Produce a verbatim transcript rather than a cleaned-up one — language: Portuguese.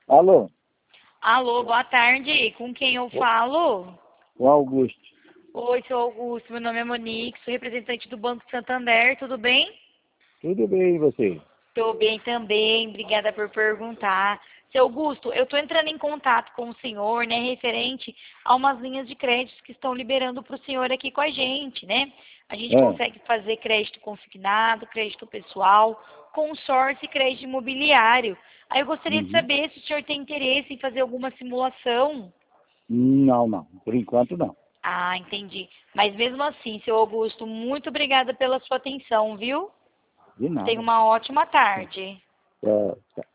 Alô, Alô, boa tarde. Com quem eu falo? o Augusto. Oi, seu Augusto. Meu nome é Monique, sou representante do Banco Santander. Tudo bem? Tudo bem e você? Estou bem também. Obrigada por perguntar. Seu Augusto, eu estou entrando em contato com o senhor, né, referente a umas linhas de crédito que estão liberando para o senhor aqui com a gente, né? A gente Ah, consegue fazer crédito consignado, crédito pessoal, consórcio e crédito imobiliário. Aí eu gostaria de uhum. saber se o senhor tem interesse em fazer alguma simulação. Não, não. Por enquanto, não. Ah, entendi. Mas mesmo assim, seu Augusto, muito obrigada pela sua atenção, viu? De Tenha nada. uma ótima tarde. É,